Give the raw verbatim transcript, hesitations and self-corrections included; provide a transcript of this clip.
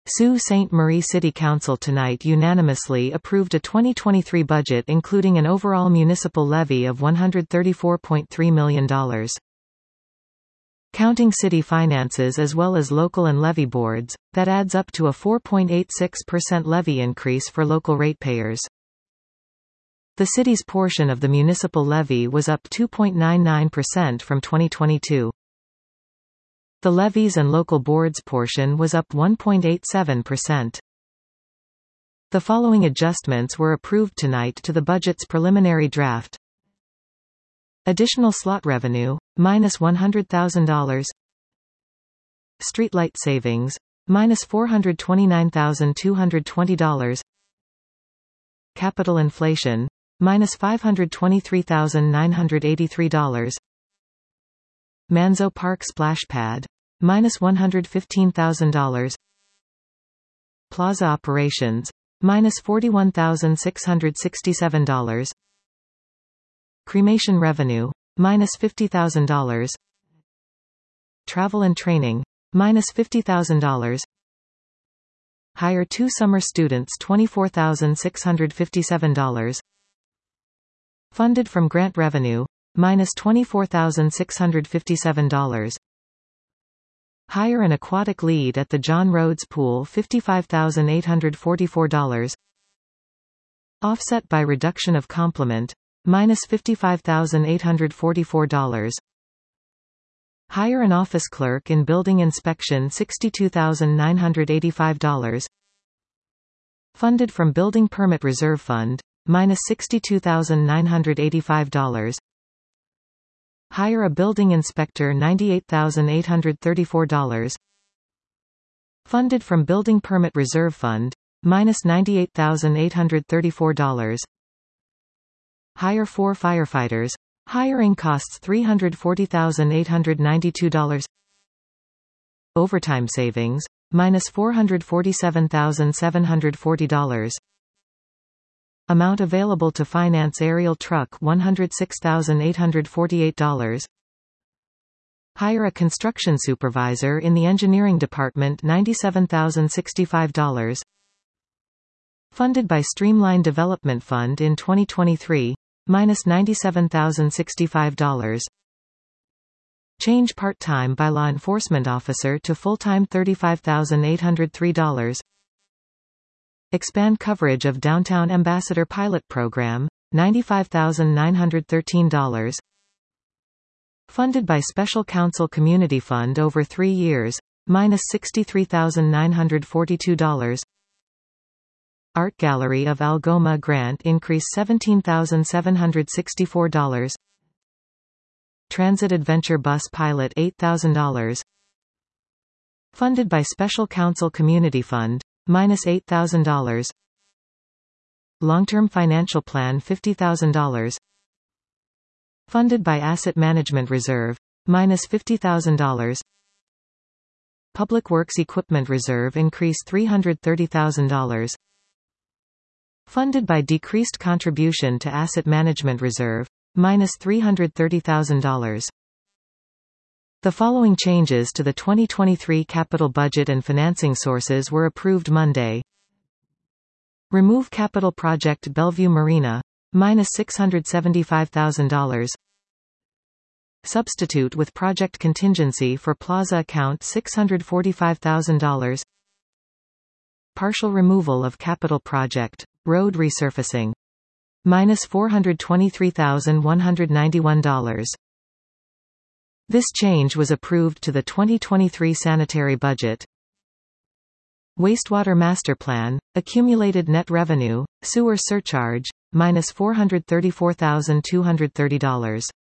Sault Ste. Marie City Council tonight unanimously approved a twenty twenty-three budget including an overall municipal levy of one hundred thirty-four point three million dollars. Counting city finances as well as local and levy boards, that adds up to a four point eight six percent levy increase for local ratepayers. The city's portion of the municipal levy was up two point nine nine percent from twenty twenty-two. The levies and local boards portion was up one point eight seven percent. The following adjustments were approved tonight to the budget's preliminary draft. Additional slot revenue, minus one hundred thousand dollars. Streetlight savings, minus four hundred twenty-nine thousand two hundred twenty dollars. Capital inflation, minus five hundred twenty-three thousand nine hundred eighty-three dollars. Manzo Park splash pad, minus one hundred fifteen thousand dollars. Plaza operations, minus forty-one thousand six hundred sixty-seven dollars. Cremation revenue, minus fifty thousand dollars. Travel and training, minus fifty thousand dollars. Hire two summer students twenty-four thousand six hundred fifty-seven dollars. Funded from grant revenue, minus twenty-four thousand six hundred fifty-seven dollars. Hire an aquatic lead at the John Rhodes Pool fifty-five thousand eight hundred forty-four dollars. Offset by reduction of complement, minus fifty-five thousand eight hundred forty-four dollars. Hire an office clerk in building inspection sixty-two thousand nine hundred eighty-five dollars. Funded from building permit reserve fund, minus sixty-two thousand nine hundred eighty-five dollars. Hire a building inspector ninety-eight thousand eight hundred thirty-four dollars. Funded from building permit reserve fund, minus ninety-eight thousand eight hundred thirty-four dollars. Hire four firefighters. Hiring costs three hundred forty thousand eight hundred ninety-two dollars. Overtime savings, minus four hundred forty-seven thousand seven hundred forty dollars. Amount available to finance aerial truck one hundred six thousand eight hundred forty-eight dollars. Hire a construction supervisor in the engineering department ninety-seven thousand sixty-five dollars. Funded by Streamline Development Fund in twenty twenty-three, minus ninety-seven thousand sixty-five dollars. Change part-time by law enforcement officer to full-time thirty-five thousand eight hundred three dollars. Expand coverage of Downtown Ambassador Pilot Program, ninety-five thousand nine hundred thirteen dollars. Funded by Special Council Community Fund over three years, minus sixty-three thousand nine hundred forty-two dollars. Art Gallery of Algoma grant increase seventeen thousand seven hundred sixty-four dollars. Transit Adventure Bus Pilot eight thousand dollars. Funded by Special Council Community Fund, minus eight thousand dollars. Long-Term Financial Plan fifty thousand dollars. Funded by Asset Management Reserve, minus fifty thousand dollars. Public Works Equipment Reserve increase three hundred thirty thousand dollars. Funded by decreased contribution to Asset Management Reserve, minus three hundred thirty thousand dollars. The following changes to the twenty twenty-three capital budget and financing sources were approved Monday. Remove capital project Bellevue Marina, minus six hundred seventy-five thousand dollars. Substitute with project contingency for plaza account six hundred forty-five thousand dollars. Partial removal of capital project, road resurfacing, minus four hundred twenty-three thousand one hundred ninety-one dollars. This change was approved to the twenty twenty-three sanitary budget. Wastewater Master Plan, accumulated net revenue, sewer surcharge, minus four hundred thirty-four thousand two hundred thirty dollars.